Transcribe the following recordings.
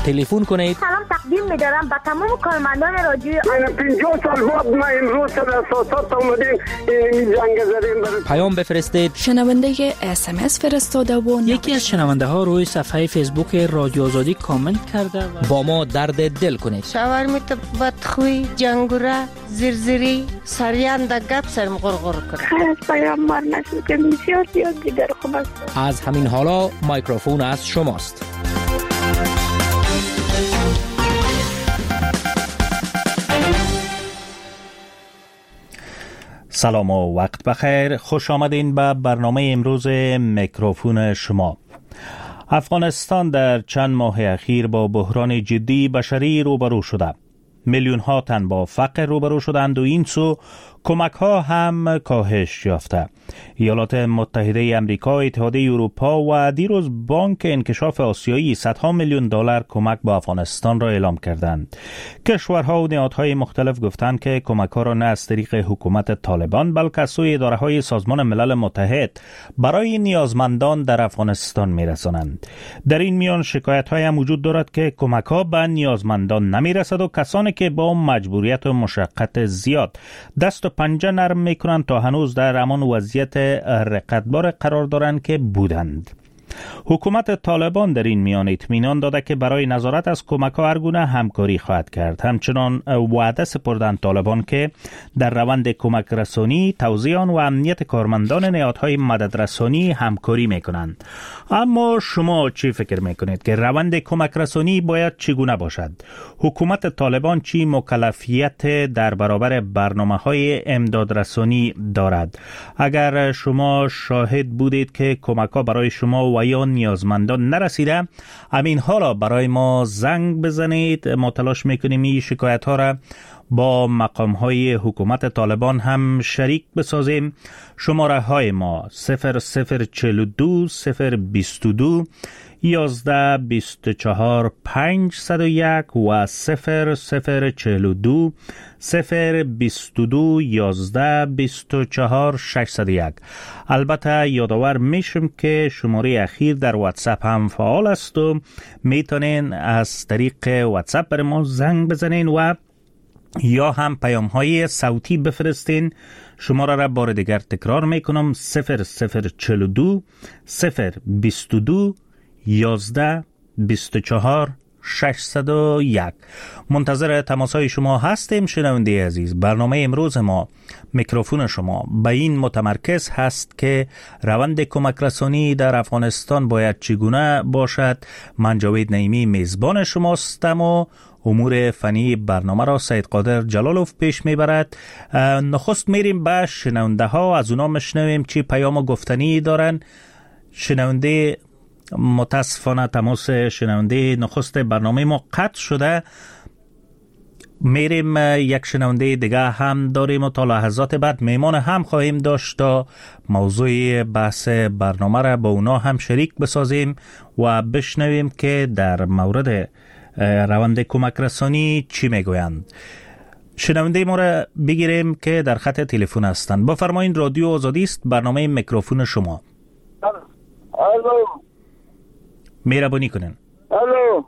تلفن کنید. سلام تقدیم می‌دارم به تمام کارمندان رادیو. 50 سال بعد ما امروز سر اساسات اومدیم این جنگ زدیم. پیام بفرستید. شنونده SMS فرستاده و یکی از شنونده ها روی صفحه فیسبوک رادیو آزادی کامنت کرده و با ما درد دل کنید. شاورمیت بدخوی جنگوره زرزری سریان دا گپ سرم غرغر کرد. خیلی پیامبر نشد که زیاد دیگر خوب است. از همین حالا میکروفون از شماست. سلام و وقت بخیر. خوش آمدین به برنامه امروز میکروفون شما. افغانستان در چند ماه اخیر با بحران جدی بشری روبرو شده. میلیون ها تن با فقر روبرو شدند و این سو کمک ها هم کاهش یافته. ایالات متحده آمریکا، اتحادیه اروپا و دیروز بانک انکشاف آسیایی صدها میلیون دلار کمک به افغانستان را اعلام کردند. کشورها و نهادهای مختلف گفتند که کمک ها را نه از طریق حکومت طالبان بلکه از سوی اداره های سازمان ملل متحد برای نیازمندان در افغانستان میرسانند. در این میان شکایت های هم وجود دارد که کمک ها به نیازمندان نمیرسد و کسانی که با مجبوریت و مشقت زیاد دست و پنجه نرم میکنند تا هنوز در همان وضعیت رقتبار قرار دارند که بودند. حکومت طالبان در این میان اطمینان داده که برای نظارت از کمک‌ها هر گونه همکاری خواهد کرد. همچنان وعده سپردند طالبان که در روند کمک رسانی، توزیع آن و امنیت کارمندان نهادهای مدد رسانی همکاری میکنند. اما شما چی فکر میکنید که روند کمک رسانی باید چگونه باشد؟ حکومت طالبان چی مکلفیت در برابر برنامه‌های امداد رسانی دارد؟ اگر شما شاهد بودید که کمک‌ها برای شما و یا نیازمندان نرسیده، همین حالا برای ما زنگ بزنید. ما تلاش میکنیم این شکایت ها را با مقام های حکومت طالبان هم شریک بسازیم. شماره های ما 0042 022 11 24 501 و 0042 022 11 24 601. البته یادآور میشم که شماره اخیر در واتساپ هم فعال است و میتونین از طریق واتساپ بر ما زنگ بزنین و یا هم پیام های صوتی بفرستین. شماره را بار دیگر تکرار میکنم 0042 022 11 24 601. منتظر تماسهای شما هستیم. شنونده عزیز، برنامه امروز ما میکروفون شما به این متمرکز هست که روند کمک رسانی در افغانستان باید چگونه باشد. من جاوید نعیمی میزبان شماستم و امور فنی برنامه را سید قادر جلالوف پیش میبرد. نخست میریم به شنونده ها، از اونا مشنویم چی پیام گفتنی دارن. شنونده متاسفانه تماس شنونده نخست برنامه ما قطع شده. میریم یک شنونده دیگه هم داریم و تا لحظات بعد میمان هم خواهیم داشت تا موضوع بحث برنامه را با اونا هم شریک بسازیم و بشنویم که در مورد روند کمک رسانی چی میگویند. شنونده ما را بگیریم که در خط تلفن هستند. بفرمایید، رادیو آزادی است، برنامه میکروفون شما. الو، مهربانی کنین. الو،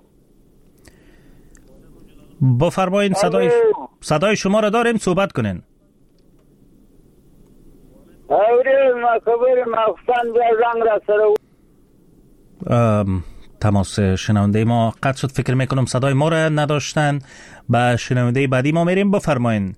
بفرمایید، صدای شما را داریم، صحبت کنین. ما خبر مخصن زنگ را سر تماس شنونده ما قطع شد. فکر میکنم صدای ما را نداشتن. با شنونده بعدی ما میریم. بفرمایید.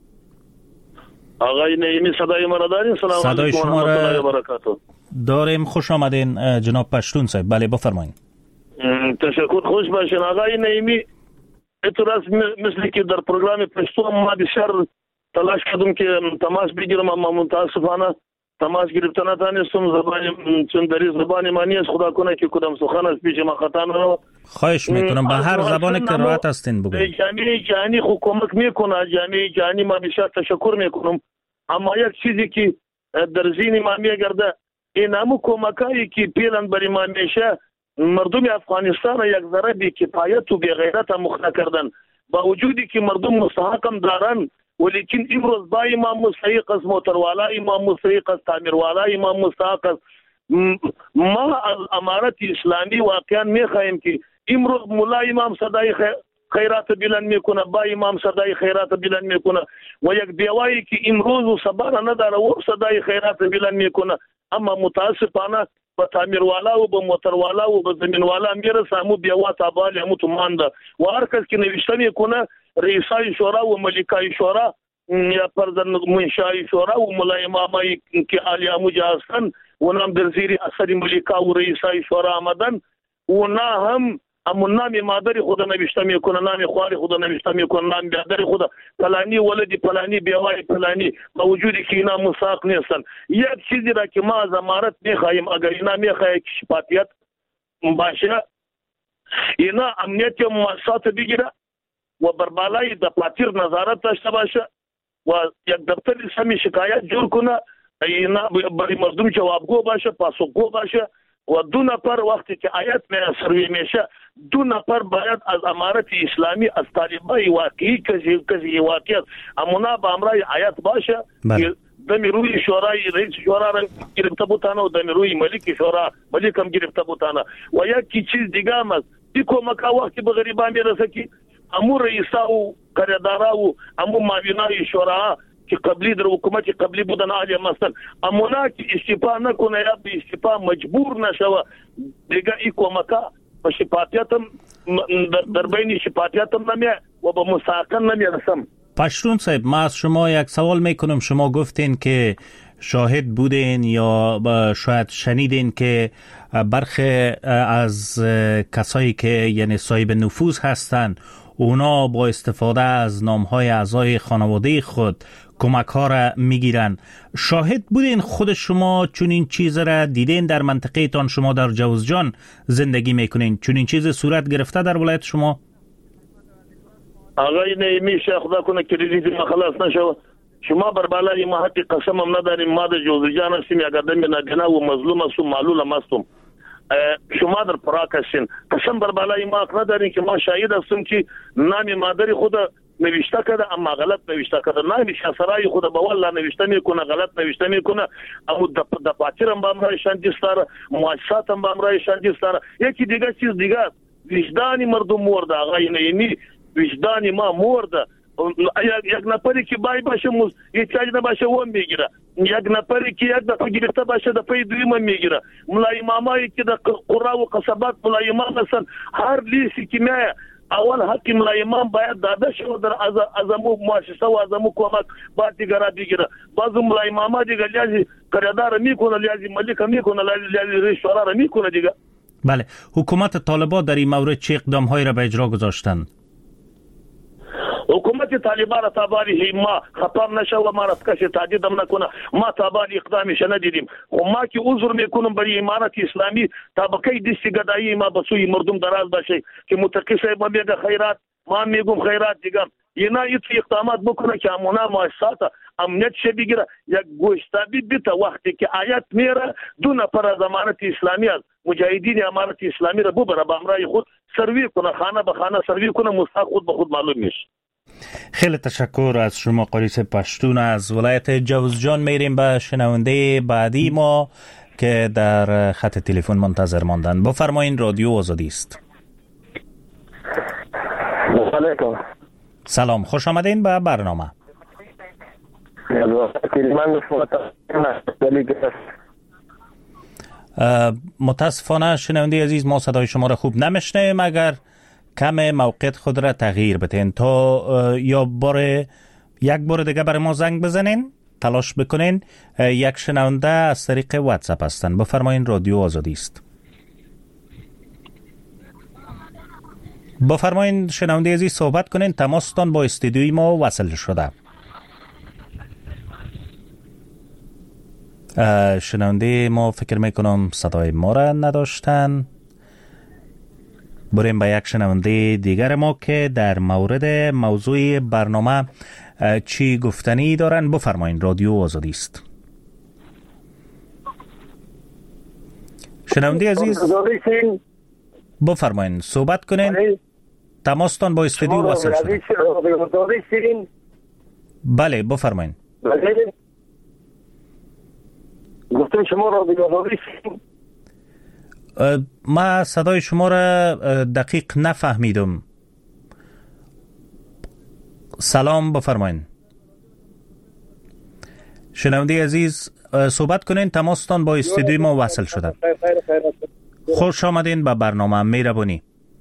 آقای نعیمی صدای ما را دارین؟ سلام علیکم. صدای شما را داریم. خوش آمدین جناب پشتون صاحب. بله بفرمایید. تشکر. خوش باشین آقای نعیمی. اتراس مثل که در پروگرام پشتون ما بسیار تلاش کردم که تماس بگیرم اما متاسفانه تماس گرفتن نتونستم. چون در زبان ما نیست. خدا کنه که کدام سخن از پیش ما خطا نرو. خواهش میکنم به هر زبان که راحت هستین بگوید. جامعه جهانی خو کمک میکنه. جامعه جهانی ما بسیار تشکر میکنم. اما یک چیزی که در ذهن ما میگرده این همون کمکایی که پیلن برای ما میشه مردم افغانستان یک ذره بی کفایت و بی غیرت مخ نکردن، با وجودی که مردم مستحقم دارن، ولیکن امروز با امام مستحق است، موتروالا امام مستحق است، تعمیروالا امام مستحق است. ما از امارت اسلامی واقعا میخواهیم که امروز ملا امام صدای خیرات بلند میکنه، با امام صدای خیرات بلند میکنه و یک بیوایی که امروز و سبا نداره و صدای خیرات بلند میکنه. اما متاسفانه به تعمیروالا و به موتروالا و به زمینوالا میرسه، همو بیوا تابالی همو تو مانده و هر کس که نوشته میکنه رئیسای شورا و ملکای شورا یا پرزن منشای شورا و ملا امامایی که عالی اموجه هستن و نام در زیر اثر ملکا و رئیسای شورا آمدن و نه هم اما نام مادری خود نوشته میکنه، نام خواری خود نوشته میکنه، نام بیادری خود پلانی ولدی پلانی بیوای پلانی، با وجودی که اینا مساق نیستن. یک چیزی را که ما از امارت میخواهیم، اگر اینا میخواهی که شفافیت باشه، اینا امنیت مؤسسات بگیره و بر بالای دفاتر نظارت داشته باشه و یک دفتر سمی شکایت جور کنه، اینا برای مردم جوابگو باشه، پاسخگو باشه و 2 نفر وقتی که آیت سروی میشه 2 نفر باید از امارت اسلامی از طالبای واقعی کسی واقعی امونا با امرای آیت باشه که دمی روی شورای رئیس شورا را گرفته بودن و دمی روی ملک شورا ملک هم گرفته بودن و یکی چیز دیگه هم است دیکو مکا وقتی به غریبان میرسه که امو رئیسا و کردارا و امو معاونای شورا که قبلی در حکومت قبلی بودن عالی مستن امونا که استعفا نکنه یا به استعفا مجبور نشوه دیگه ای کمکا به شفافیتم در بین شفافیتم نمیه و به مساکن نمیرسم. پشتون صاحب، ما از شما یک سوال میکنم. شما گفتین که شاهد بودین یا شاید شنیدین که برخی از کسایی که یعنی صاحب نفوذ هستن اونا با استفاده از نامهای اعضای خانواده خود کمک ها را میگیرن. شاهد بودین خود شما چون این چیز را دیدین در منطقه تان؟ شما در جوزجان زندگی میکنین، چون این چیز صورت گرفته در ولایت شما؟ آقای نعیمی شیخ خدا کنه که ریزی ما خلاص نشو. شما بر بالای ما حتی قسم هم نداریم. ما در جوزجان هستیم، یک آدم نابینا و مظلوم هستم، معلول هم هستم. شما در پراک هستین، قسم بر بالای ما ندارین که ما شاهد هستیم که نام مادری خود نوشته کرده اما غلط نوشته کرده، نام شاسرای خود به والله نوشته میکنه غلط نوشته میکنه، اما دفاتر هم به امرای شاندیست داره، مؤسسات هم به امرای شاندیست داره. یکی دیگه چیز دیگه وجدان مردم مرده. آقای نعیمی وجدان ما مرده. یک نفری که بای باشه یچاج نباشه و میگیره، یک نفری که یک دفعه گرفته باشه دفعه دویم میگیره. ملای امامایی که در قرا و قصبات ملای امام هستن، هر لیسی که میایه اول حق ملای امام باید داده شد در ازمو مؤسسه و ازمو کمک باید دیگره بگیره. بعض ملای امام دیگه لیازی کردار میکنه، لیازی ملک میکنه، لیازی رئیس شورا میکنه دیگه. بله، حکومت طالبان در این مورد چه اقدام هایی را به اجرا گذاشتن؟ حکومت طالبان را تابالی ما خطاب نشه و ما را کسی تهدید هم نکنه، ما تابالی اقدامش ندیدیم. خب ما که عذر میکنم برای امارت اسلامی طبقه دستی گدایی ما به سوی مردم دراز باشه که متقی صاحب میگه خیرات، ما میگم خیرات دیگه اینا ایت اقدامات بکنه که امونا مؤسسات امنیت شه بگیره. یک گوشتابی بیت وقتی که آیت میره 2 نفر از امارت اسلامی از مجاهدین امارت اسلامی را ببره به امرای خود سروی کنه، خانه به خانه سروی کنه، مستحق خود به خود معلوم میشه. خیلی تشکر از شما قاریس پشتون از ولایت جوزجان. میریم به شنونده بعدی ما که در خط تلفن منتظر ماندن. بفرمایین، رادیو آزادی است. سلام، خوش آمدین به برنامه. متاسفانه شنونده عزیز ما صدای شما را خوب نمیشنویم. اگر کم موقعیت خود را تغییر بدین تا یا یک بار دیگه برای ما زنگ بزنین، تلاش بکنین. یک شنونده از طریق واتساپ هستن. بفرمایین، رادیو آزادی است. بفرمایین شنونده عزیز صحبت کنین. تماستان با استودیوی ما وصل شده. شنونده ما فکر میکنم صدای ما را نداشتن. بریم به یک شنونده دیگر ما که در مورد موضوع برنامه چی گفتنی دارن. بفرمایین، رادیو آزادی است. شنونده عزیز بفرمایین صحبت کنین. تماستان با استودیو وصل شده. بله بفرمایین. گفتن شما رادیو آزادی ما صدای شما را دقیق نفهمیدم. سلام بفرمایید. شنونده عزیز صحبت کنین، تماستان با استودیوی ما وصل شده. خوش آمدین به برنامه مهربانی.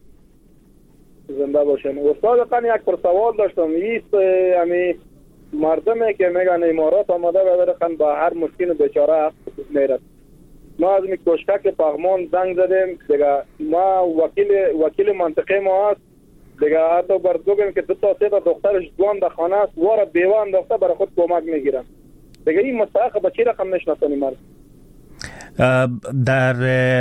زنده باشین. استاد خان یک سوال داشتم. ایست امی مردمی که میگن امارات آمده و برخن با هر مشکل بیچاره میرد. ما از می کشکک پغمان زنگ زدیم دیگه. ما وکیل منطقه ما هست دیگه. حتی بردوگیم که 2 تا 3 تا دخترش جوان در خانه است واره بیوه انداخته برای خود کمک میگیرن دیگه. این مستحق به چی رقم نشناسانی مرد؟ در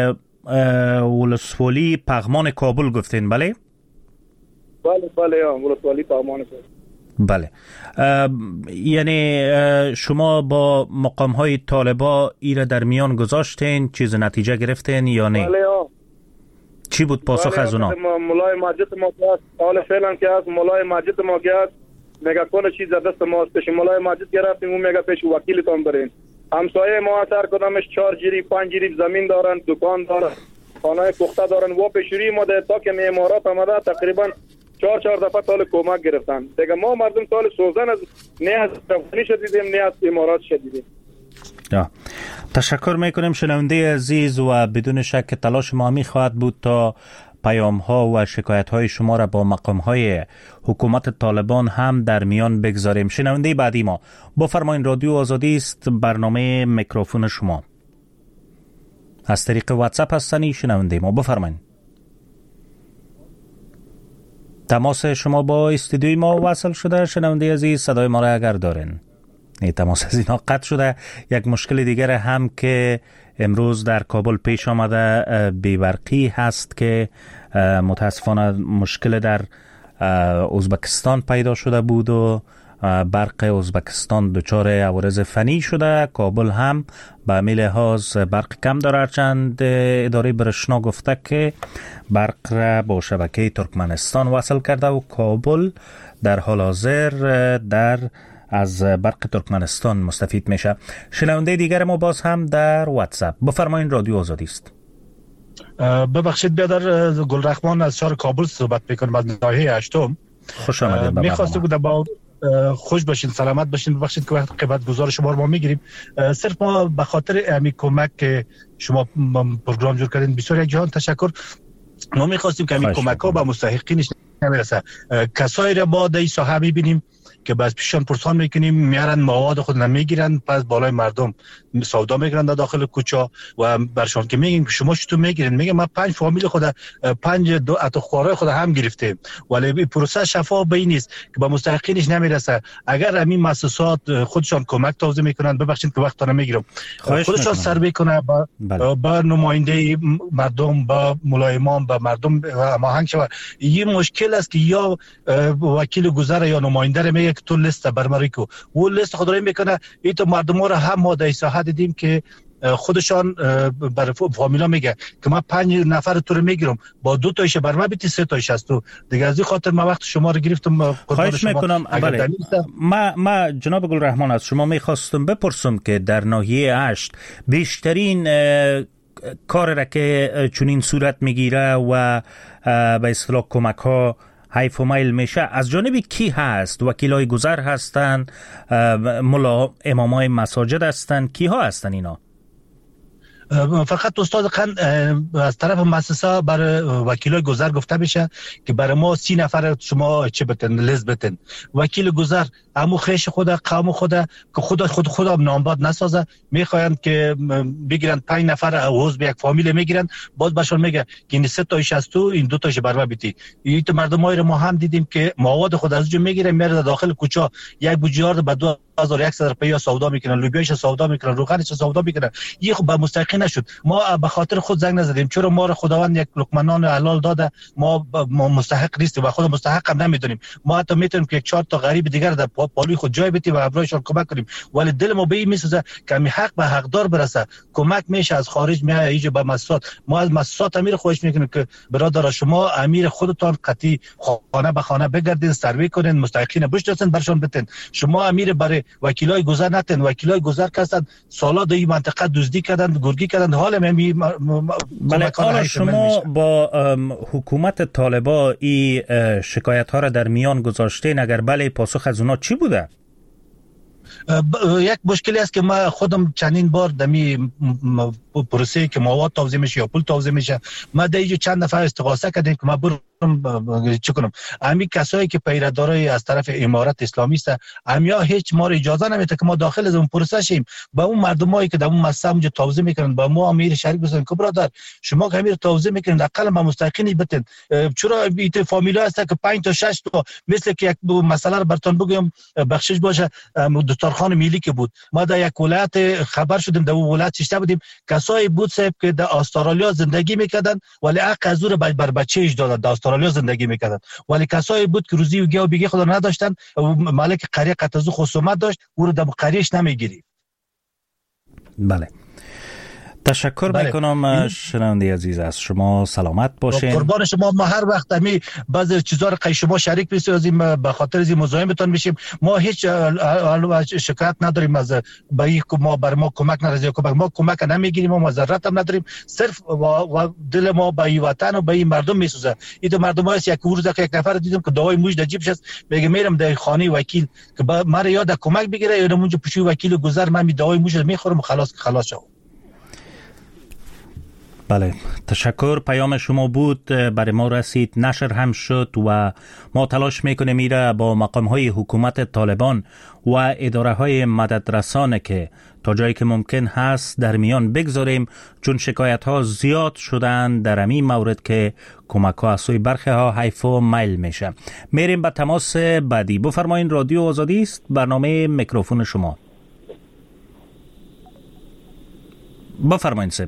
ولسوالی پغمان کابل گفتین بله؟ بله ولسوالی پغمان کابل. بله. یعنی شما با مقام های طالبا ایره در میان گذاشتین، چیز نتیجه گرفتین یا نه؟ بله. چی بود پاسخ از اونا؟ مولای ماجد ما که هست حال فعلا که هست مولای ماجد ما که هست میگه کل چیز دست ما است. پیش مولای ماجد گرفتیم اون میگه پیش وکیلتون برین. همسایه ما هر کدامش 4 جریب 5 جریب زمین دارن، دکان دارن، خانه پخته دارن. و پیشوری ما تا که امارات آمده تقریبا 4 دفعه سال کمک گرفتن دیگه. ما مردم سال سوزن از نه از افغانی شدیدیم نه از امارات شدیدیم. تشکر میکنیم شنونده عزیز و بدون شک تلاش ما میخواهد بود تا پیام ها و شکایت های شما را با مقام های حکومت طالبان هم در میان بگذاریم. شنونده بعدی ما بفرمایید. رادیو آزادی است، برنامه میکروفون شما از طریق واتساپ هستنی. شنونده ما بفرمایید. تماس شما با استودیوی ما وصل شده. شنونده عزیز صدای ما را اگر دارین. تماس از اینا قطع شده. یک مشکل دیگر هم که امروز در کابل پیش آمده بی‌برقی هست که متاسفانه مشکل در ازبکستان پیدا شده بود و برق ازبکستان دچار عوارض فنی شده. کابل هم به همین لحاظ برق کم داره، هرچند اداره برشنا گفته که برق را با شبکه ترکمنستان وصل کرده و کابل در حال حاضر از برق ترکمنستان مستفید میشه. شنونده دیگر ما باز هم در واتساپ. بفرمایید. رادیو آزادی است. ببخشید بیادر گلرحمان از شهر کابل صحبت میکنم از ناحیه 8. خوش آمدید. میخواسته بودم با خوش باشین، سلامت باشین. ببخشید که وقت قیمت گزار شما رو ما میگیریم. صرف ما به خاطر امی کمک که شما پروگرام جور کردین بسیار یک جهان تشکر. ما میخواستیم که امی کمک ها به مستحقینش نمیرسه. کسایی را با در ساحه میبینیم که باز پیشان پرسان میکنیم میارن مواد خود نمیگیرن، پس بالای مردم سودا میگیرن در داخل کوچه و برشان که میگیم که شما چطور میگیرین؟ میگه ما 5 فامیل خود 5 اتخواره خود هم گرفتیم ولی این پروسه شفاف به این نیست که به مستحقینش نمیرسه. اگر همین مؤسسات خودشان کمک توضیح میکنن، ببخشید که وقت نمیگیرم، خودشان سر بکنه با نماینده مردم، با ملایمان، با مردم هماهنگ شود. این مشکل است که یا وکیل گذر یا نماینده میگه که تو لیست برماری کو، و لیست خود رو میکنه. این تو مردم را هم ما در ساحه دیدیم که خودشان برای فامیلا میگه که من 5 نفر تو رو میگیرم، با 2 تایش برما بیتی 3 تایش است. تو دیگه از این خاطر من وقت شما رو گرفتم. خواهش میکنم. بله. ما جناب گلرحمان از شما میخواستم بپرسم که در ناحیه 8 بیشترین کار را که چنین صورت میگیره و به اصطلاح کمک ها حیف و میل میشه از جانب کی هست؟ وکیلای گذر هستن، ملا امامای مساجد هستن، کی ها هستن اینا؟ فقط استاد خان از طرف مؤسسه برای وکیلای گذر گفته میشه که برای ما 30 نفر شما چه بتن لیست بتن. وکیل گذر همو خیش خود قوم خود که خود نامباد نسازه، میخواین که بگیرن 5 نفر عضو یک فامیل میگیرن، باز بهشون میگه که این 3 تایش از تو، این 2 تایش برما بیتی. این تو مردمای رو ما هم دیدیم که مواد خود از اونجا میگیره میره داخل کوچه، یک بوجیار به 2100 روپیه سودا میکنن، لوبیاش سودا میکنن، روغنش سودا میکنن. این خب به مستحقین نشد. ما به خاطر خود زنگ نزدیم، چرا ما رو خداوند یک لقمه نان حلال داده، ما مستحق نیستیم و خود مستحق هم نمیدونیم. ما حتی میتونیم که 4 تا غریب دیگر در پالوی خود جای بدیم و ابرایشان کمک کنیم، ولی دل ما به این میسوزه که می حق به حقدار برسه. کمک میشه از خارج میاد ایجا به مؤسسات. ما از مؤسسات امیر خواهش میکنیم که برادر شما امیر خودتان قطعی خانه به خانه بگردین، سروی کنین، مستحقین بشناسین، برشان بتین. شما امیر برای وکیلای گذر نتن، وکیلای گذر کردن سالا در این منطقه دزدی کردن، گرگی کردن. حال می بله، حالا شما با حکومت طالبان این شکایت ها را در میان گذاشتین؟ اگر بله، پاسخ از اونا چی بوده؟ یک مشکلی است که ما خودم چندین بار دمی پروسه که مواد توزیع میشه یا پول توزیع میشه، ما در اینجا چند نفر استغاثه کردیم که ما برم چه کنم. همین کسایی که پیرادارای از طرف امارت اسلامی است، همیا هیچ ما اجازه نمیده که ما داخل از اون پروسه شیم. با اون مردمایی که در اون مسئله اونجا توزیع میکنن با ما امیر شریک بزنن که برادر شما که امیر توزیع میکنید اقل ما مستحقین بتین. چرا بیت فامیلا است که 5 تا 6 تا مثل که یک مسئله رو براتون بگم بخشش باشه. دکترخانه ملی که بود، ما در یک ولایت خبر شدیم، در اون ولایت شش بودیم، کسایی بود صاحب که در استرالیا زندگی میکردن ولی حق از رو بر بچه‌اش دادن، در استرالیا زندگی میکردن. ولی کسایی بود که روزی و گیاه بیگه خدا نداشتن، مالک قریه قطعه خصومت داشت، او رو در قریهش نمیگیری. بله، تشکر میکنم شنونده عزیز، از شما سلامت باشین. قربان شما. ما هر وقت می بعضی چیزا رو قی شما شریک بسازیم به خاطر از مزاحمتون میشیم. ما هیچ شکایت نداریم از ما بر ما کمک نرسید، ما کمک نمیگیریم، ما ضرورت هم نداریم. صرف دل ما به این وطن و به این مردم میسوزه. این مردم هست یک روز یک نفر دیدم که دعای موج در جیبش است، میگه میرم در خانه وکیل که مرا یاد کمک بگیره، یا اونجا پیش وکیل گذر من می دعای موج میخورم و خلاص شو. بله، تشکر. پیام شما بود، برای ما رسید، نشر هم شد و ما تلاش میکنیم میره با مقام های حکومت طالبان و اداره های مددرسانه که تا جایی که ممکن هست در میان بگذاریم، چون شکایت ها زیاد شدن در همین مورد که کمک ها از سوی برخی ها حیف و میل میشه. میریم به تماس بعدی. بفرمایین، رادیو آزادی است، برنامه میکروفون شما. بفرمایین سب.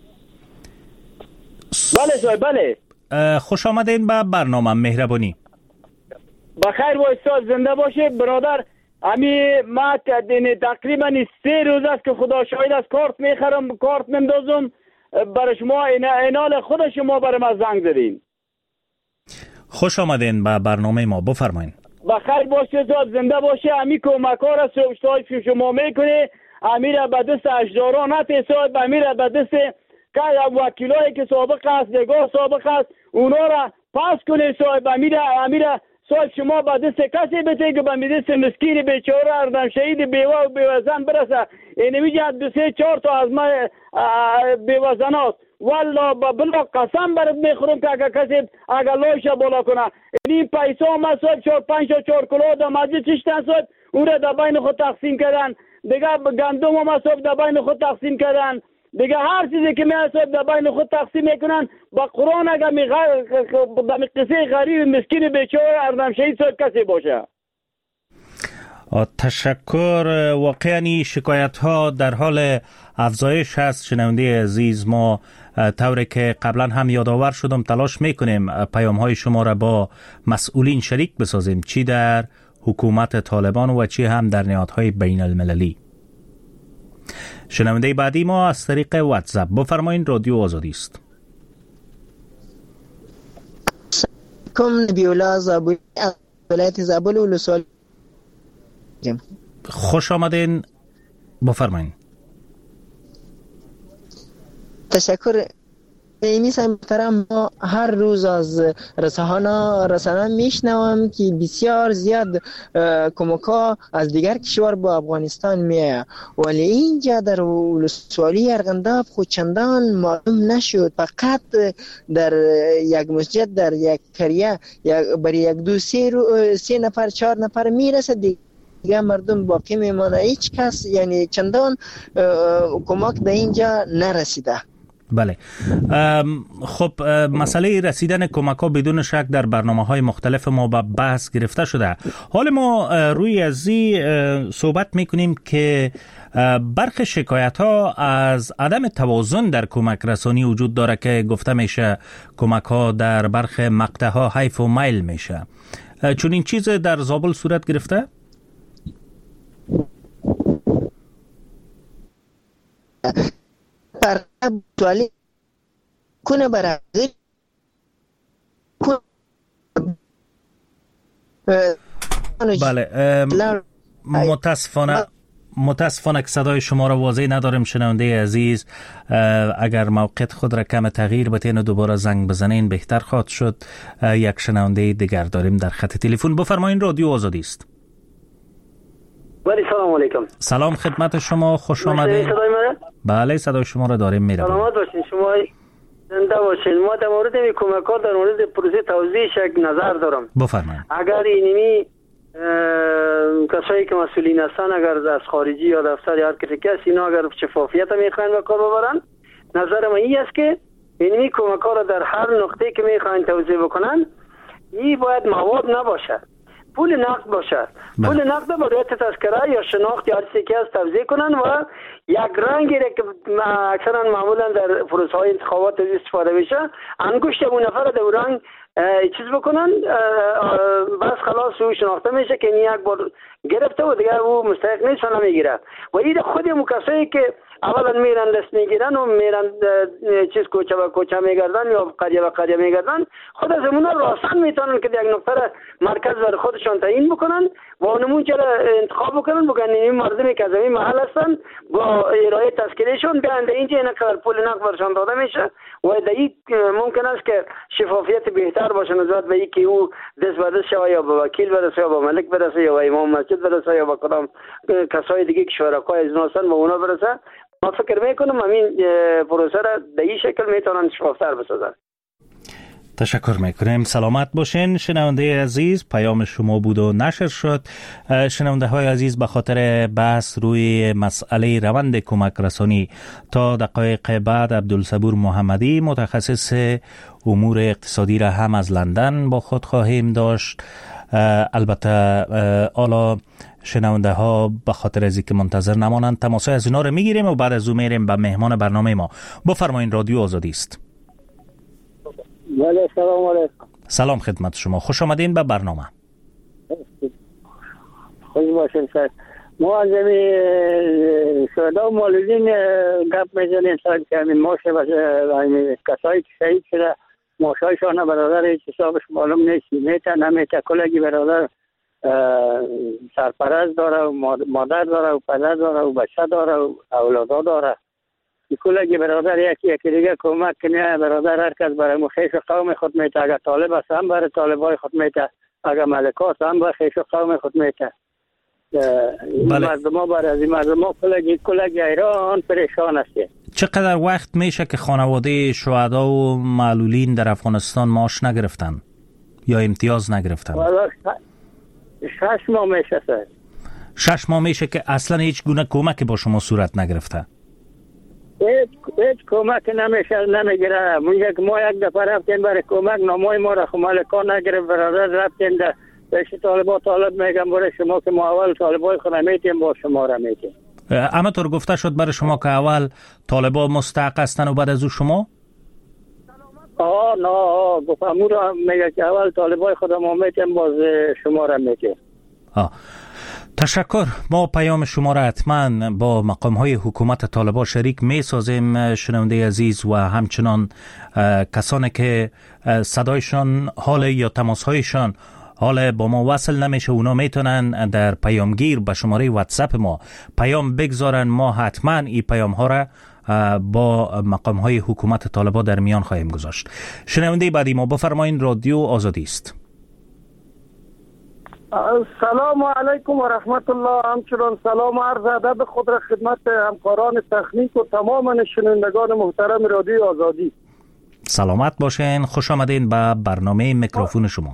بله صاحب، بله. خوش آمدین به برنامه. مهربانی. بخیر و استاد زنده باشه برادر. ما تقریبا 3 روز است که خدا شاهد است کارت میخرم، کارت میندازم برای شما. اینال خود شما برای ما زنگ زدین. خوش آمدین به برنامه ما. بفرمایین. بخیر باشه استاد زنده باشه. کمک‌ها را صاحب شما میکنه. را به دست اجداران نته صاحب، را به دست که وکیلایی که سابق است، نگاه سابق است، اونا را پاس کنه صاحب. امیر صاحب شما با دست کسی بده که با دست مسکین بیچاره اردم شهید بیوه و بیوزن برسه. اینمی جد 2-3-4 تا از ما بیوزن هست. والله بلا قسم برات میخورم که اگر کسی اگر لایش بالا کنه این پیسه ما صاحب 4-5 4 کلو در مسجد چشتن صاحب، اون را در بین خود تقسیم کردن. دیگه گندم ما صاحب در بین خود تقسیم کردن. دیگه هر چیزی که میاسب در بین خود تقسیم میکنن. با قرآن اگر قصه غریب مسکین بیچاره اردم شهید صاحب کسی باشه. تشکر. واقعا شکایت ها در حال افزایش هست. شنونده عزیز، ما طوری که قبلا هم یادآور شدم تلاش میکنیم پیام های شما را با مسئولین شریک بسازیم، چی در حکومت طالبان و چی هم در نهادهای بین المللی. شنونده بعدی ما از طریق واتساپ. بفرمایین، رادیو آزادی است. کم نبیولا زابولی از ولایت زابل و لسوال. خوش آمدین، بفرمایین. تشکر. محترم، ما هر روز از رسانه میشنوم که بسیار زیاد کمک‌ها از دیگر کشور با افغانستان میه، ولی اینجا در ولسوالی ارغنداب خود چندان معلوم نشد. فقط در یک مسجد در یک قریه برای 1-2-3 نفر 4 نفر میرسه، دیگه مردم باقی میمانه. هیچ کس یعنی چندان کمک در اینجا نرسیده. بله، خب مسئله رسیدن کمک ها بدون شک در برنامه های مختلف ما به بحث گرفته شده. حال ما روی ازی صحبت میکنیم که برخی شکایت ها از عدم توازن در کمک رسانی وجود داره که گفته میشه کمک ها در برخی مقطع ها حیف و میل میشه. چون این چیز در زابل صورت گرفته؟ سوالی کنه برای بله، متاسفانه که صدای شما را واضح نداریم شنونده عزیز. اگر موقعیت خود را کم تغییر بدین و دوباره زنگ بزنین بهتر خواهد شد. یک شنونده دیگر داریم در خط تلفن. بفرمایین، رادیو آزادی است. بله سلام علیکم. سلام خدمت شما، خوش آمدید. بله صدای شما را داریم. میرم. سلامت باشین، شما زنده باشین. ما در مورد این کمک‌ها در مورد پروسه توزیعش یک نظر دارم. بفرمایید. اگر اینمی کسایی که مسئولین هستن اگر از خارجی یا دفتر یا هر کسی اینا اگر شفافیت میخواین به کار ببرن، نظر من این است که اینمی کمک‌ها را در هر نقطه که میخواین توزیع بکنن این باید مواد نباشه، پول نقد باشه. پول نقد با رعایت تذکره یا شناخت یا هر چیزی که از توزیع کنن و یک رنگی که اکثرا معمولا در پروسه‌های انتخابات استفاده میشه، انگشت اون نفر در رنگ چیز بکنن، بس خلاص او شناخته میشه که این یک بار گرفته و دیگر او مستحق نیست و نمیگیره. و این خود مکسایی که اولا میرن دست میگیرن و میرن چیز کوچه و کوچه میگردن یا قریه و قریه میگردن، خود از امونا راستن میتونن که یک نقطه مرکز بر خودشان تعیین بکنن و اونمون چرا انتخاب بکنن، بگن این مردمی که از این محل هستن با ارائه تذکرهشون بیان در اینجا اینقدر پول نقد برشان داده میشه و در این ممکن است که شفافیت بهتر باشه نسبت به اینکه او دست به دست شوه یا به وکیل برسه یا به ملک برسه یا به امام مسجد برسه یا به کدام کسای دیگه که شرکای از هستن به اونا برسه. ما فکر میکنم همین پروسه را در این شکل میتونن شفافتر بسازن. تشکر میکنیم. سلامت باشین. شنونده عزیز، پیام شما بود و نشر شد. شنونده های عزیز، به خاطر بحث روی مسئله روند کمک رسانی تا دقایق بعد عبدالصبور محمدی متخصص امور اقتصادی را هم از لندن با خود خواهیم داشت. البته حالا شنونده ها به خاطر از اینکه منتظر نمانند تماسای از اینا رو میگیریم و بعد از اون میریم به مهمان برنامه ما. بفرمایید، رادیو آزادی است. بله سلام علیکم. سلام خدمت شما، خوش آمدین به برنامه. خوش باشین سر. ما از این شهدا و مولودین گپ میزنیم سر که همین ماشه و کسایی که شهید شده ماشایشان برادر هیچ حسابش معلوم نیست، میتن همیتا کلگی برادر سرپرست داره و مادر داره و پدر داره و بچه داره و اولادا داره. کلگی برادر یکی دیگه کمک کنه. برادر هر کس برای مخیش قوم خود میته، اگر طالب است هم برای طالبای خود میته، اگر ملکات هم برای خیش قوم خود میته. مردم ها برای از این مردم ها کلگی ایران پریشان است. چقدر وقت میشه که خانواده شهدا و معلولین در افغانستان معاش نگرفتن یا امتیاز نگرفتن؟ 6 ماه میشه سر. 6 ماه میشه که اصلا هیچ گونه کمک با شما صورت نگرفته؟ هیچ کمک نمیگیره. ما یک دفعه رفتیم برای کمک، نامای ما را مالکان نگرفت. برادر رفتیم در پیش طالب میگم برای شما که ما اول طالبای خود میتیم با شما را میتیم. اما طور گفته شد برای شما که اول طالبا مستحق هستن و بعد از او شما؟ نه گفتم را میگه که اول طالبای خود ما میتیم باز شما را میتیم. تشکر. ما پیام شما را حتما با مقام های حکومت طالبان شریک می سازیم شنونده عزیز و همچنان کسانی که صدایشان حال یا تماس هایشان حالا با ما وصل نمیشه، اونا میتونن در پیامگیر به شماره واتساپ ما پیام بگذارن. ما حتما این پیام ها را با مقام های حکومت طالبان در میان خواهیم گذاشت. شنونده بعدی ما، بفرمایید، رادیو آزادی است. سلام علیکم و رحمت الله. همچنان سلام و عرض ادب خود را خدمت همکاران تکنیک و تمام شنوندگان محترم رادیو آزادی. سلامت باشین، خوش آمدین به برنامه میکروفون شما.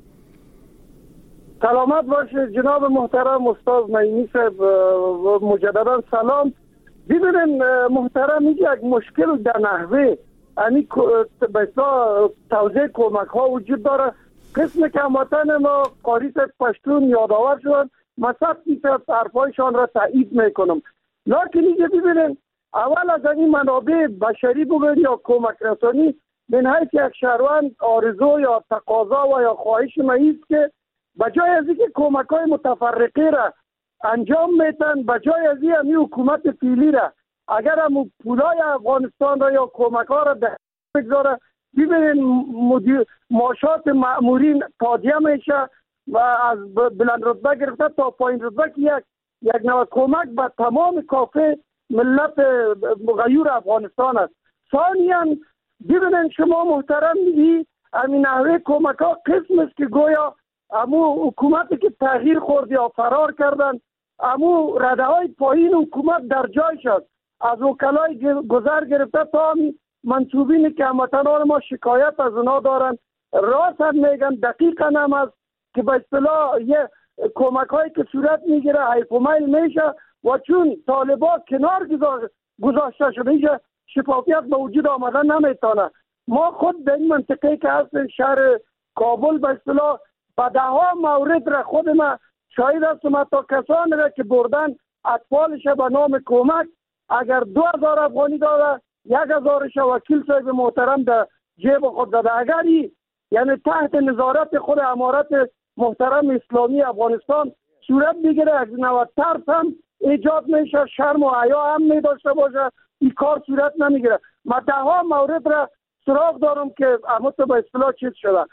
سلامت باشید جناب محترم استاد نعیمی صاحب، مجددا سلام. ببینید محترم، یک مشکل در نحوه یعنی بسیار توزیع کمک ها وجود داره. قسم که هموطن ما قاری صاحب پشتون یادآور شدن، من 100% حرفایشان را تایید میکنم. لکن اینجا ببینید اول از این منابع بشری بگوید یا کمک رسانی، من حیث یک شهروند آرزو یا تقاضا و یا خواهش مایست که بجای از اینکه کمک های متفرقه را انجام میتن، بجای از این حکومت فعلی را اگر هم پولای افغانستان را یا کمک ها را در بگذاره، ببینید معاشات مأمورین تادیه میشه، و از بلند رتبه گرفته تا پایین رتبه که یک نوع کمک به تمام کافه ملت غیور افغانستان است. ثانیاً ببینید شما محترم، همین نحوه کمک ها قسم است که گویا امو حکومتی که تغییر خورد یا فرار کردن، امو رده های پایین حکومت در جای شد، از وکلای گذر گرفته تا منصوبینی که هموطنان ما شکایت از اونا دارن، راست میگن، دقیقا هم است که به اصطلاح یه کمک هایی که صورت میگیره حیف و میل میشه و چون طالبان کنار گذاشته شده اینجا شفافیت به وجود آمدن نمیتونه. ما خود در این منطقه که هست شهر کابل به اصطلاح به ده ها مورد را خود ما شاهد هستم، تا کسانی را که بردن اطفالش به نام کمک اگر 2000 افغانی داره 1000 وکیل صاحب محترم در جیب خود داده، اگری یعنی تحت نظارت خود امارت محترم اسلامی افغانستان صورت بگیره، از نوع ترس هم ایجاد میشه، شرم و حیا هم میداشته باشه، این کار صورت نمیگیره. ما ده ها مورد را سراغ دارم که امت به اصطلاح چیز شده.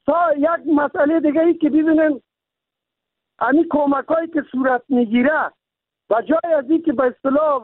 یک مسئله دیگه ای که ببینین همین کمک هایی که صورت میگیره و جای از این که به اصطلاح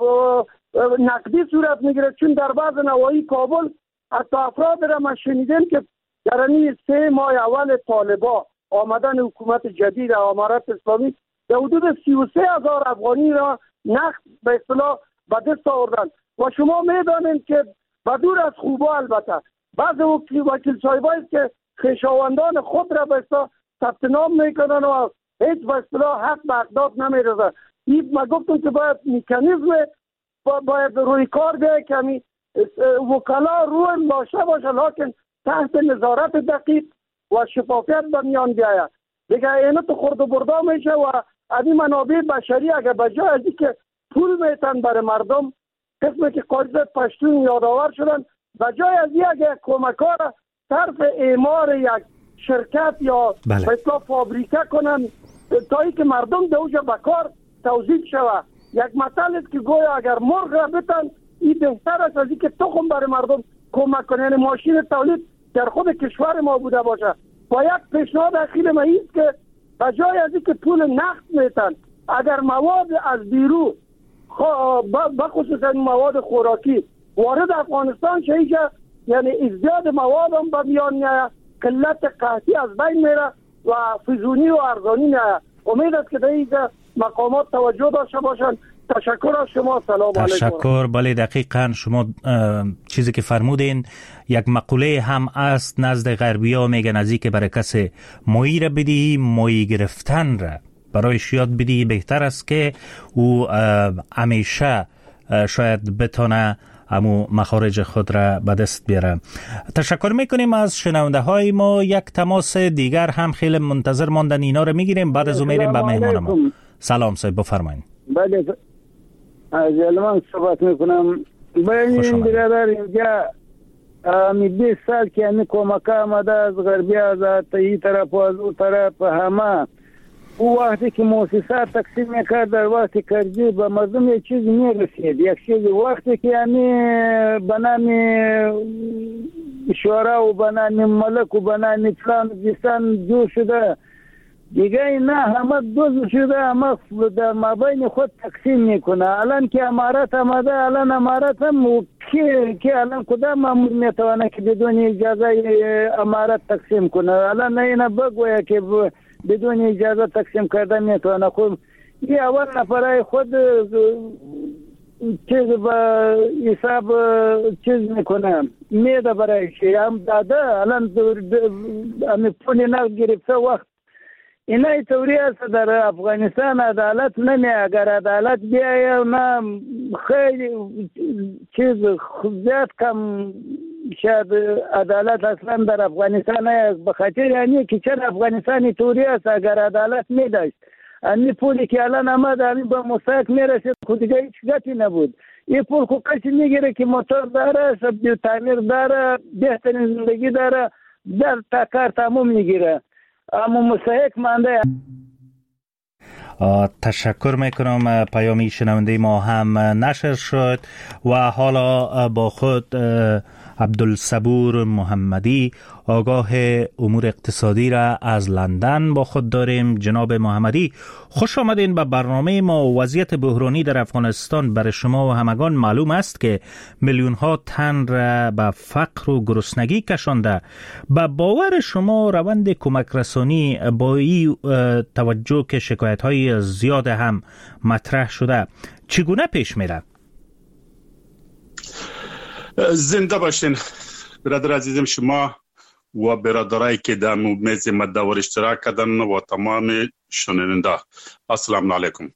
نقدی صورت میگیره، چون در بعض نواحی کابل حتی افراد را ما شنیدیم که در این 3 ماه اول طالبا آمدن حکومت جدید امارت اسلامی به حدود 33,000 افغانی را نقد به اصطلاح به دست آوردن و شما میدانید که بدور از خوبا البته بعض وکیل صاحبایی که خویشاوندان خود را به اصطلاح ثبت نام میکنن و هیچ به اصطلاح حق به اقداد نمیرسه. این ما گفتم که باید مکانیزم باید روی کار بیاید که همین وکلا روی داشته باشه، لکن تحت نظارت دقیق و شفافیت به میان بیاید. دیگه اینو تو خورد و بردا میشه و این منابع بشری اگر به جای از که پول میتن برای مردم، قسمی که قاضی پشتون یادآور شدن، به جای از اگر کمک ها را صرف اعمار یک شرکت یا به اصطلاح فابریکه کنن تا ای که مردم در اونجا به کار توظیف شود. یک مثال است که گویا اگر مرغ را بتن این بهتر است از اینکه تخم برای مردم کمک کنه، یعنی ماشین تولید در خود کشور ما بوده باشه. با یک پیشنهاد اخیر ما است که به جای از اینکه پول نقد میتن اگر مواد از بیرون بخصوص مواد خوراکی وارد افغانستان شده، یعنی ازدیاد مواد هم به میان میاد، قلت قحطی از بین میره و فزونی و ارزانی میاد. امید است که در اینجا مقامات توجه داشته باشند. تشکر از شما. سلام علیکم. تشکر. بله دقیقاً شما چیزی که فرمودین یک مقوله هم است نزد غربی‌ها، میگن از اینکه برای کسی ماهی را بدی ماهی گرفتن را برایش یاد بدی بهتر است که او همیشه شاید بتونه امو مخارج خود را به دست بیاره. تشکر میکنیم از شنونده های ما. یک تماس دیگر هم خیلی منتظر ماندن، اینا رو میگیریم بعد از میریم به مهمان ما. سلام صاحب بفرمایید. بله از علمان صحبت میکنم. این برادر اینجا 20 سال که همی کمک آمده از غربی از این طرف و از اون طرف همه او وقتی که موسسات تقسیم میکرد در وقتی کردی به مردم یک چیز میرسید، یک چیز وقتی که همی بنامی شورا و بنامی ملک و بنامی فلان جستان جور شده دیگه اینا همه دوز شده، همه در مابین خود تقسیم میکنه. الان که امارت آمده، الان امارت هم که الان کدام مامور میتونه که بدون اجازه امارت تقسیم کنه؟ الان اینا بگویه که بدون اجازه تقسیم کردن میتونه. خود این اول نفرای خود چیز با حساب چیز میکنه میده برایش هم داده. الان همی پولی نقد گرفته وقت اینا طوری است در افغانستان عدالت نمی. اگر عدالت بیایه نه خیلی چیز زیاد کم شاید عدالت اصلا در افغانستان است، به خاطر یعنی که چند افغانستانی طوری است اگر عدالت می داشت این پولی که الان آمد همین به مستحق می رسید خود دیگه هیچ گتی نبود. این پول خود کسی میگیره که موتور داره، سبزی تعمیر داره، بهترین زندگی داره، در تا کار تموم میگیره، اما مستحق مانده. تشکر میکنم. پیامی شنونده ما هم نشر شد و حالا با خود عبدالصبور محمدی آگاه امور اقتصادی را از لندن با خود داریم. جناب محمدی، خوش آمدین به برنامه ما. وضعیت بحرانی در افغانستان برای شما و همگان معلوم است که میلیون ها تن را به فقر و گرسنگی کشانده. به باور شما روند کمک رسانی با این توجه که شکایت های زیاد هم مطرح شده چگونه پیش میره؟ زنده باشین برادر عزیزم، شما و برادرایی که در میز مدور اشتراک کردن و تمام شنونده، السلام علیکم.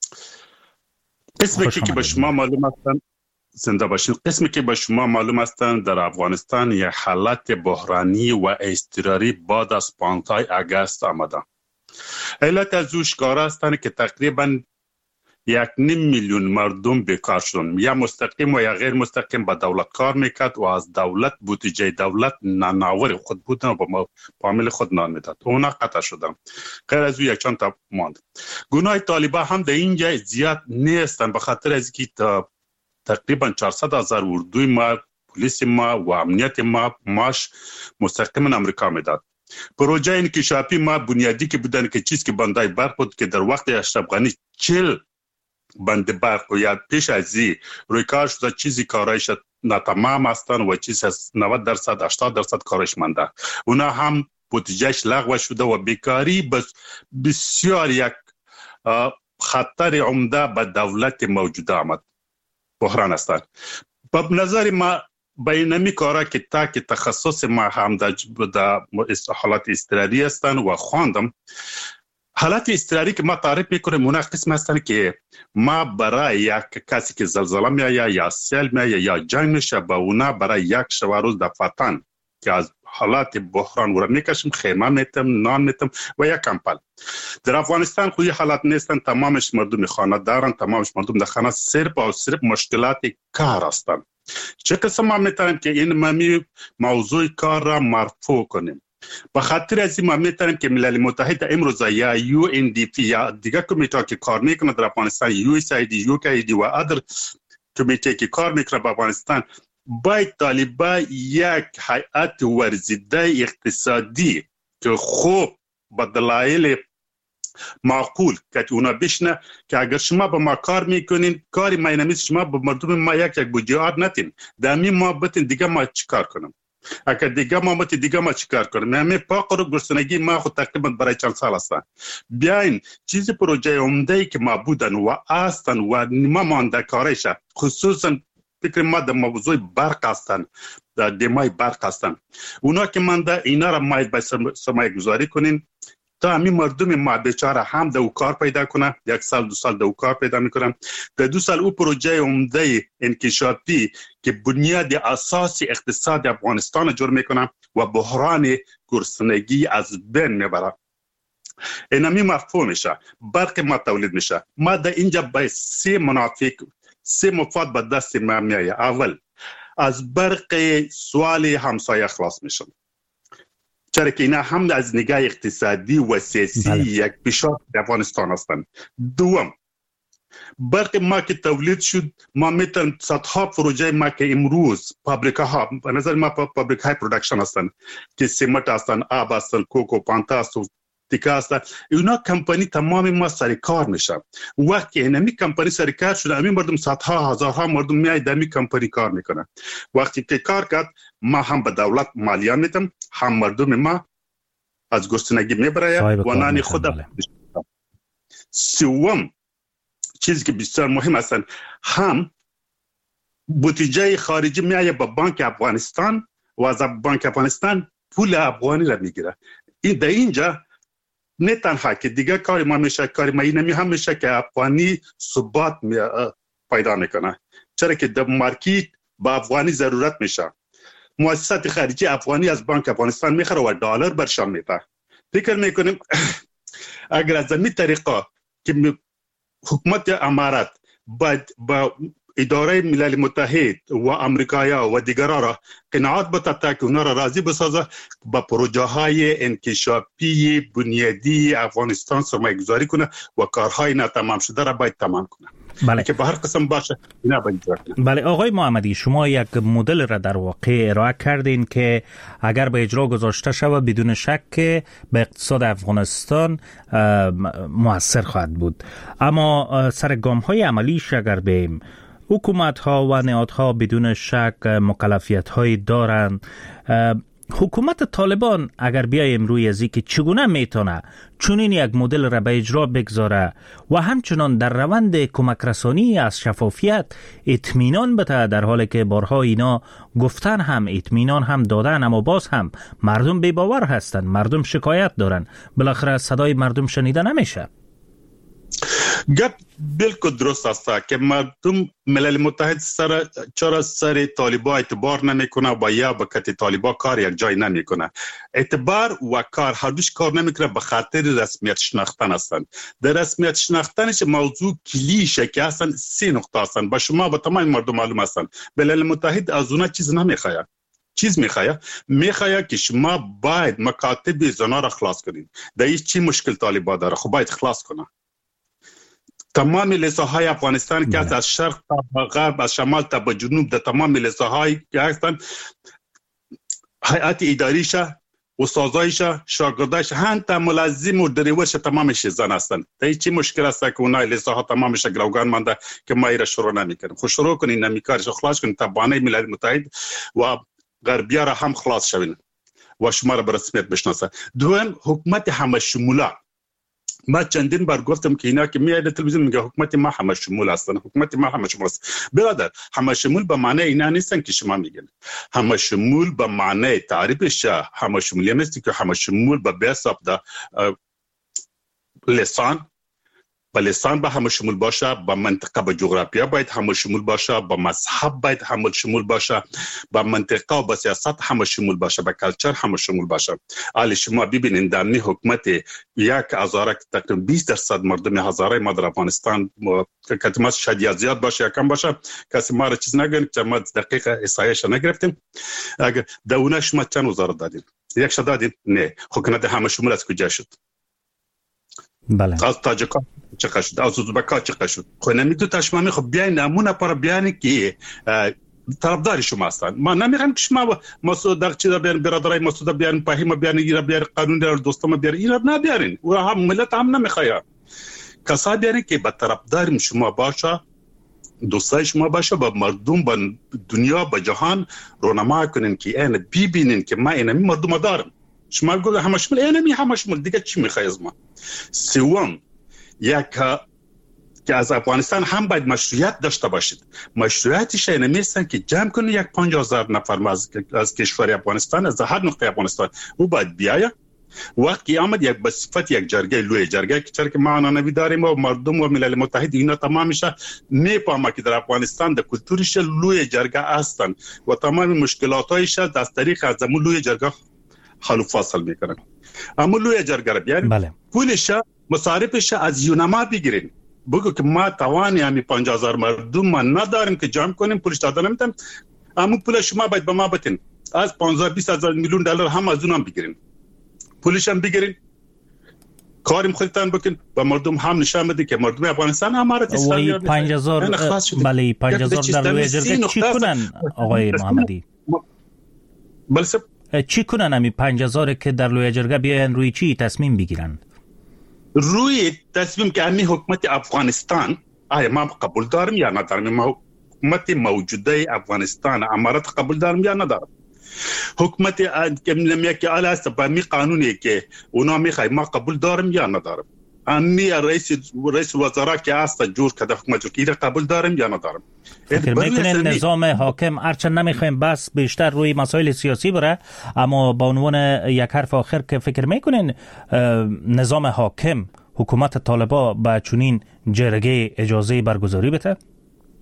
قسمی که به شما معلوم هستند، زنده باشین، قسمی که به شما معلوم هستند در افغانستان یک حالت بحرانی و اضطراری بعد از 15 آگوست آمده. علت از اوش کار هستند که تقریبا 1.5 میلیون مردم بیکار شدن، یا مستقیم و یا غیر مستقیم به دولت کار میکرد و از دولت بودجه دولت نانآور خود بودن و با فامیل خود نان میداد، اونا قطع شدن. غیر از او یک چند تا ماند. گناه طالبان هم در اینجا زیاد نیستن، به خاطر از که تقریبا 400,000 اردوی ما، پلیس ما و امنیت ما معاش مستقیما امریکا میداد. پروژه انکشافی ما بنیادی که بودن که چیز که بندای برق بود که در وقت اشرف غنی 40 بند برق و یا پیش از این روی کار شده، چیزی کارایش ناتمام هستن و چیز از 90% 80% کارش مانده. اونا هم بودجهش لغو شده و بیکاری بسیار یک خطر عمده به دولت موجوده آمد. بحران هستن. به نظر ما بینمی کارا که تا که تخصص ما هم در حالات اضطراری هستن و خواندم حالت اضطراری که ما تعریف میکنیم اونا قسم هستن که ما برای یک کسی که زلزله میایه یا سیل میایه یا جنگ میشه با اونا برای یک شب روز دفعتن که از حالات بحران ورا میکشیم، خیمه میتم، نان میتم و یک کمپل. در افغانستان خوی حالات نیستن، تمامش مردم خانه دارن، تمامش مردم در خانه صرف و صرف مشکلات کار هستن. چه قسم ما میتونیم که این موضوع کار را مرفوع کنیم؟ به خاطر از این ما میتونیم که ملل متحد امروز یا UNDP یا دیگر کمیته که کار میکنه در افغانستان، USAID، UKAID و ادر کمیته که کار میکنه در افغانستان، باید طالبان یک هیئت ورزیده اقتصادی که خوب به دلایل معقول که اونا بشنه که اگر شما با ما کار میکنین، کاری ما اینمیز شما با مردم ما یک بودجه نتین دمی ما بتین دیگه ما چیکار کنم؟ اگر دیگه ما بتین دیگه ما چیکار کنم؟ همه فقر و گرسنگی ما خود تقریبا برای چند سال هستن. بیاین چیز پروژه عمده‌ای که ما بودن و هستن و ما مانده کارش، خصوصا فکر ما در موضوع برق هستن، در دمای برق هستن، اونا که مانده اینا را ما باید سرمایه گذاری کنین تا همین مردم ما بیچاره هم دو کار پیدا کنه. 1 سال 2 سال دو کار پیدا میکنن. در 2 سال او پروژه عمده انکشافی که بنیاد اساسی اقتصاد افغانستان جور میکنه و بحران گرسنگی از بین میبره. اینمی مفهوم میشه. برق ما تولید میشه. ما در اینجا باید 3 مفاد به دست ما میایه. اول از برق سوال همسایه خلاص میشن، چرا که اینا هم از نگاه اقتصادی و سیاسی یک فشار در افغانستان هستند. دوم، برق ما که تولید شد، ما میتونیم صدها پروژه ما که امروز فابریکه ها، به نظر ما فابریکه های پرودکشن هستند که سیمنت هستند، آب هستند، کوکو پانتا هستند، تیکا هستند، اینا کمپانی تمام ما سر کار میشه. وقتی اینمی کمپانی سر کار شده، همین مردم صدها هزارها مردم میای دمی کمپانی کار میکنه. وقتی که کار کرد، ما هم به دولت مالیه میدم، هم مردم ما از گرسنگی میبره و نان خود. سوم چیزی که بسیار مهم هستن، هم بودجه خارجی میایه به بانک افغانستان و از بانک افغانستان پول افغانی را میگیره. این در اینجا نه تنها که دیگه کاری ما میشه، کاری ما اینمی هم میشه که افغانی ثبات پیدا میکنه، چرا که در مارکت با افغانی ضرورت میشه. مؤسسات خارجی افغانی از بانک افغانستان میخره و دلار برشان میده. فکر میکنیم اگر از این طریقه که حکومت امارات با اداره ملل متحد و امریکایا و دیگران را قناعت بده که اونا را راضی بسازه با پروژه های انکشافی بنیادی افغانستان سرمایه گذاری کنه و کارهای ناتمام شده را باید تمام کنه. بله. که به هر قسم باشه اینا باید اجرا کنه. بله آقای محمدی، شما یک مدل را در واقع ارائه کردین که اگر به اجرا گذاشته شود بدون شک به اقتصاد افغانستان مؤثر خواهد بود. اما سرگام های عملیش اگر بیم، حکومت ها و نهادها بدون شک مکلفیت های دارند. حکومت طالبان اگر بیایم روی ازی که چگونه میتونه چنین یک مدل را به اجرا بگذاره و همچنان در روند کمک رسانی از شفافیت اطمینان بده، در حالی که بارها اینا گفتن هم اطمینان هم دادن، اما باز هم مردم بی‌باور هستن، مردم شکایت دارن، بالاخره صدای مردم شنیده نمیشه. گپ بالکل درست است که مردم ملل متحد چرا سر طالبان اعتبار نمیکنه و یا به کت طالبان کار یک جای نمیکنه. اعتبار و کار هر دوش کار نمیکنه به خاطر رسمیت شناختن هستند. در رسمیت شناختنش موضوع کلیشه که اصلا 3 نقطه هستند. با شما و تمام مردم معلوم هستند. ملل متحد از اونها چیز نمیخواد. چیز میخواد که شما باید مکاتب زنا را خلاص کنید. در این چی مشکل طالبان داره؟ خب باید خلاص کنه. تمام لساهای افغانستان که از شرق تا غرب، از شمال تا به جنوب، در تمام لساهای که هستند، هیئت اداریش، استادایش، شاگردایش، حتی ملازم و دریورش تمامش زن هستند. تا چی مشکل است که اونای لساها تمامش گروگان مانده که ما ایرا شروع نمیکنیم. خود شروع کنین نمیکارش خلاص کنین تا بانه ملل متحد و غربیا را هم خلاص شوین و شما را به رسمیت بشناسه. دوم، حکومت همه شموله. ما چندین بار گفتم که اینا که میاد تلویزیون میگه حکومت ما همه شمول هستن. حکومت ما همه شمول است. برادر، همه شمول به معنی اینا نیستن که شما میگین. همه شمول به معنی تعریفش همه شمولی نیست که همه شمول به حساب ده لسان با لسان به همه شمول باشه، با منطقه با جغرافیا باید همه شمول باشه، با مذهب باید همه شمول باشه، با منطقه و با سیاست همه شمول باشه، با کلچر همه شمول باشه. حالی شما ببینید در نی حکومت یک هزاره تقریبا 20% مردم هزاره ما در افغانستان کتماس شاید یا زیاد باشه یا کم باشه، کسی ما را چیز نگن که ما دقیق احصایش نگرفتیم. اگر دونه شما چند وزارت دادین؟ یک شد دادین؟ نه. حکومت همه شمول از کجا شد؟ بله. از تاجیکان چقدر شد؟ از ازبکان چقدر شد؟ خب نمیدو تشمامی خب بیاین نمونه پر بیانی که طرفدار شما هستند. ما نمیگم که شما مسعود دغچی را بیارین، برادرای مسعود بیارین، فهیم بیارین، ایرا بیارین، قانون را دوستام بیارین، اینا نبیارین. و هم ملت هم نمیخواد. کسایی بیارین که با طرفدار شما باشه، دوستای شما باشه، با مردم، با دنیا، با جهان رونما کنین که این ببینین که ما اینمی مردم دارم. شما گفت همه شمول اینمی همه شمول دیگه چی میخوای از ما؟ سوم، یک که از افغانستان هم باید مشروعیت داشته باشید. مشروعیتش اینمی هستن که جمع کنید یک 50,000 نفر از کشور افغانستان، از هر نقطه افغانستان او باید بیاید. وقتی آمد یک به صفت یک جرگه لوی جرگه که چرا که ما آنانوی داریم و مردم و ملل متحد اینا تمام میشه میفهمه که در افغانستان در کلتورش لوی جرگه هستن و تمام مشکلاتایش از طریق از همون لوی جرگه حل و فصل میکنن. اما لوی جرگه را بیاریم. بله. پولش مصارفش از یونما بگیرین. بگو که ما توانی همی 50,000 مردم ما نداریم که جمع کنیم، پولش داده نمیتونیم. اما پول شما باید به ما بتین. از 15-20 میلیون دلار هم از اونم بگیرین. پولش هم بگیرین. کاریم خودتان بکن و مردم هم نشان بده که مردم افغانستان امارت اسلامی و 50,000 بله 50,000 در روی جرگه چی کنن آقای محمدی؟ بله چی کنن همی 50,000 که در لوی جرگه بیاین روی چی تصمیم بگیرن؟ روی تصمیم که همی حکومت افغانستان آیا ما قبول دارم یا ندارم؟ ما حکومت موجوده افغانستان امارت قبول دارم یا ندارم؟ حکومت که نمیگه اعلی است با می قانونی که اونا میخوای ما قبول دارم یا ندارم؟ امی رئیس وزرا که است جور که حکومت که قبول دارم یا ندارم؟ فکر میکنین نظام حاکم هرچند نمیخوایم بس بیشتر روی مسائل سیاسی بره، اما با عنوان یک حرف آخر که فکر میکنین نظام حاکم حکومت طالبان با چنین جرگه اجازه برگزاری بده؟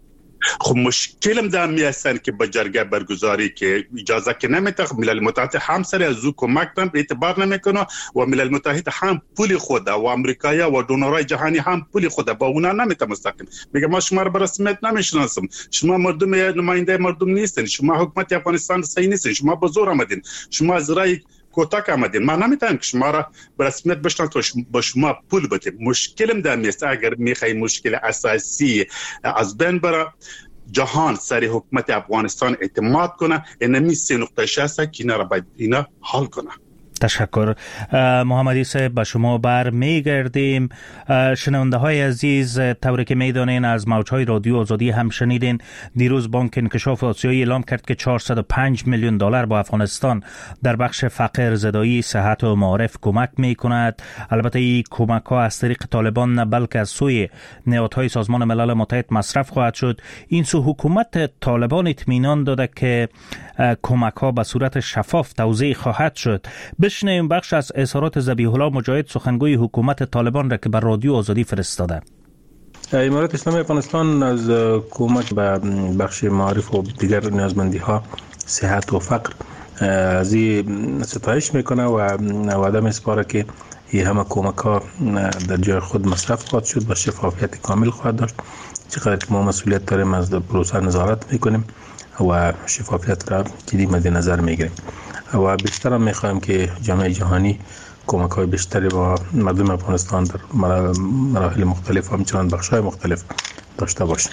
خب مشکلم در میستن که به جرگه برگزاری که اجازه که نمیده. ملل متحد هم سر از او کمک هم اعتبار نمیکنه و ملل متحد هم پول خود و امریکایی و دونورای جهانی هم پول خود با اونا نمیده مستقیم. میگه ما شما رو به رسمیت نمیشناسم، شما مردم نماینده مردم نیستین، شما حکومت افغانستان صحیح نیستین، شما به زور آمدین، شما از رای کوتاه آمدین، من نمیتونم که شما را به رسمیت بشناسم تا با شما پول بده. مشکلم در میست اگر میخوای مشکل اساسی از بین بره، جهان سر حکومت افغانستان اعتماد کنه، اینمی 3 نقطه هست که اینا را باید اینا حل کنه. تشکر محمدی صاحب. به شما بر میگردیم. شنونده های عزیز، طوری که میدانین از موجهای رادیو آزادی هم شنیدین، دیروز بانک انکشاف آسیایی اعلام کرد که 405 میلیون دلار با افغانستان در بخش فقر زدایی، صحت و معارف کمک میکند. البته این کمک ها از طریق طالبان نه بلکه از سوی نهادهای سازمان ملل متحد مصرف خواهد شد. این سو حکومت طالبان اطمینان داده که کمک ها به صورت شفاف توزیع خواهد شد. بشنویم بخش از اظهارات ذبیح الله مجاهد، سخنگوی حکومت طالبان را که بر رادیو آزادی فرستاده. امارات اسلامی افغانستان از کمک به بخش معارف و دیگر نیازمندی ها، صحت و فقر از این ستایش میکنه و وعده میسپاره که این همه کمک ها در جای خود مصرف خواهد شد و شفافیت کامل خواهد داشت. چقدر که ما مسئولیت داریم از پروسه نظارت میکنیم و شفافیت را جدی مد نظر میگیریم و بیشتر هم میخوایم که جامعه جهانی کمک های بیشتری با مردم افغانستان در مراحل مختلف و همچنان بخش های مختلف داشته باشه.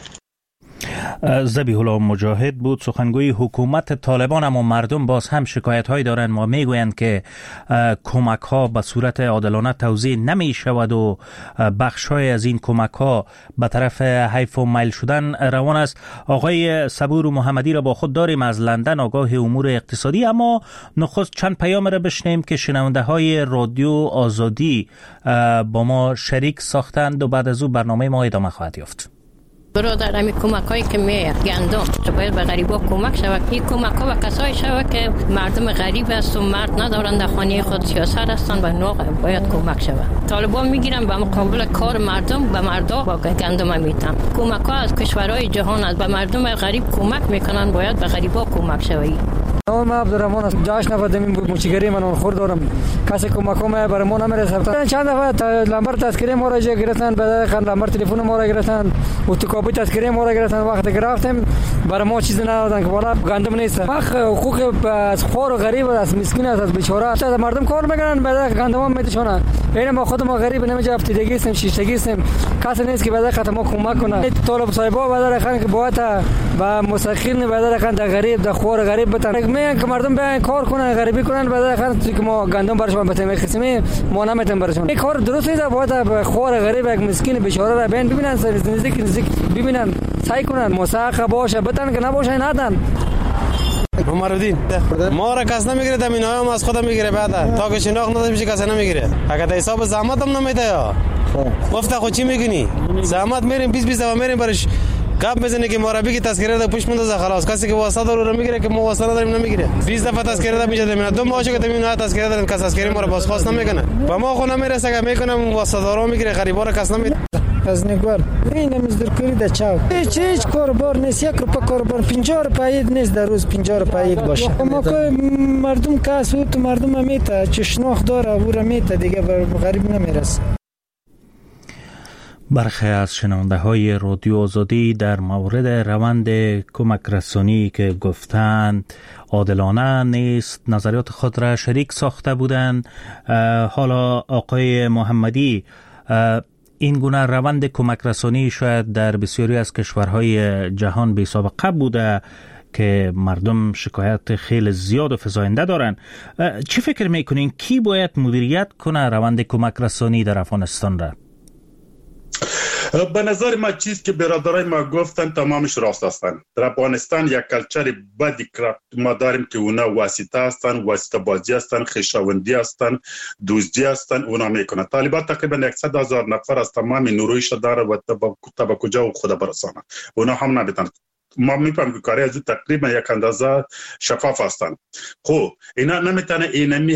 ذبیح الله مجاهد بود، سخنگوی حکومت طالبان. اما مردم باز هم شکایت های دارند و میگویند که کمک ها به صورت عادلانه توزیع نمی شود و بخش های از این کمک ها به طرف حیف و میل شدن روان است. آقای صبور محمدی را با خود داریم از لندن، آگاه امور اقتصادی. اما نخست چند پیام را بشنیم که شنونده های رادیو آزادی با ما شریک ساختند و بعد از او برنامه ما ادامه خواهد یافت. برادر، همی کمک هایی که میاد گندم باید به غریبا کمک شود. این کمک ها به کسایی شود که مردم غریب است و مرد ندارند در خانه خود، سیاست هستند و نوع باید کمک شود. طالبان میگیرن به مقابل کار مردم به مردا با گندم میتن. کمک ها از کشورهای جهان است، به مردم غریب کمک میکنن، باید به غریبا کمک شود. نام عبدالرحمن است. جاش نفردم موچیگری من خور دارم. کسی کمکم برای ما نمیرسه. چند دفعه لمبر تذکره ما را گرفتن، بعد لمبر تلفن ما را گرفتن، اتوکابی تذکره ما را گرفتن. وقتی گرفتیم برای ما چیزی ندادن که والا گندم نیست. حقوق از خور و غریب از مسکین است، از بیچاره. مردم کار میکنن بعد گندم میتشونن. این ما خود ما غریب نمیشه، هفتگی هستیم، ششتگی هستیم. کسی نیست که بعد خاطر ما کمک کنه. طالب صاحبا بعد خان که باید با مساکین بعد خان در غریب در خور غریب بتن. میگن که مردم بیان کار کنن، غریبی کنن، بعد خاطر که ما گندم برشون بتیم قسمی ما نمیتیم برشون. این کار درست نیست. باید خور غریب یک مسکین بیچاره را بیان ببینن، نزدیک ببینن، سعی کنن مساق باشه، بتن که نباشه ندن. عمرالدین ما را کس نمیگیره، دمینای هم از خودم میگیره. بعد تا که شناخت نداشته میشه کس نمیگیره. اگه در حساب زحمت هم نمیده یا گفته خود چی میگنی؟ زحمت میریم 20 دفعه میریم برش گپ میزنه که مربی که تذکره ده پوش مونده خلاص. کسی که واسطه داره رو میگیره که ما واسطه نداریم نمیگیره. 20 دفعه تذکره ده میشه دمینا دو ماهه که دمینا تذکره دارن، کس تذکره ما رو بازخواست نمیکنه. و ما خود نمیرسه که میکنم واسطه دارو میگیره، غریبا رو کس نمیده. از نگار این مزدورکاری در چاو هیچ کاربار نیست. 1 روپیه کاربار 50 روپیه نیست در روز 50 روپیه باشه. ما که مردم کس بود مردم میته چه شناخت داره او را میته دیگه بر غریب نمیرسه. برخی از شنونده های رادیو آزادی در مورد روند کمک رسانی که گفتند عادلانه نیست نظریات خود را شریک ساخته بودند. حالا آقای محمدی، این گونه روند کمک رسانی شاید در بسیاری از کشورهای جهان بی سابقه بوده که مردم شکایت خیلی زیاد و فزاینده دارن. چی فکر میکنین کی باید مدیریت کنه روند کمک رسانی در افغانستان را؟ به نظر ما چیز که برادرای ما گفتن تمامش راست هستن. در افغانستان یک کلچر بدی ما داریم که اونا واسطه هستن، واسطه بازی هستن، خیشاوندی هستن، دوزدی هستن. اونا میکنن. طالبان تقریبا 100,000 نفر از تمام نیرویش داره و تا کجا و خود برسانه. اونا هم نمیتونن. ما میفهمیم که کاری از تقریبا یک اندازه شفاف هستن. خب اینا نمیتونه اینمی